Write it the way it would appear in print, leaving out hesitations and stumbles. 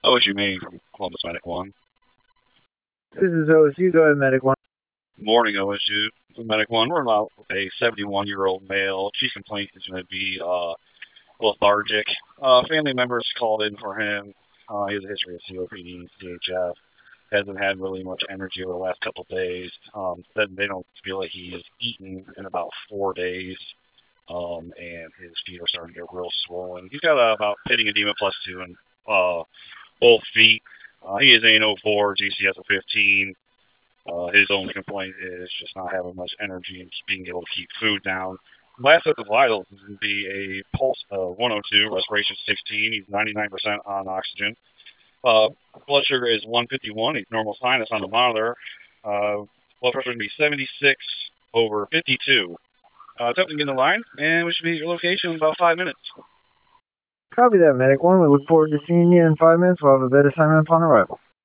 OSU Maine from Columbus Medic 1. This is OSU. Go ahead, Medic 1. Morning, OSU. Medic 1. We're about a 71-year-old male. Chief complaint is going to be lethargic. Family members called in for him. He has a history of COPD and CHF. Hasn't had really much energy over the last couple of days. Then they don't feel like he has eaten in about 4 days. And his feet are starting to get real swollen. He's got about pitting edema +2 in both feet. He is A04, GCS of 15. His only complaint is just not having much energy and being able to keep food down. Last set of vitals is going to be a pulse of 102, respiration 16. He's 99% on oxygen. Blood sugar is 151. He's normal sinus on the monitor. Blood pressure is going to be 76/52. Attempting to get in the line, and we should be at your location in about 5 minutes. Copy that, Medic 1. We look forward to seeing you in 5 minutes. We'll have a bed assignment upon arrival.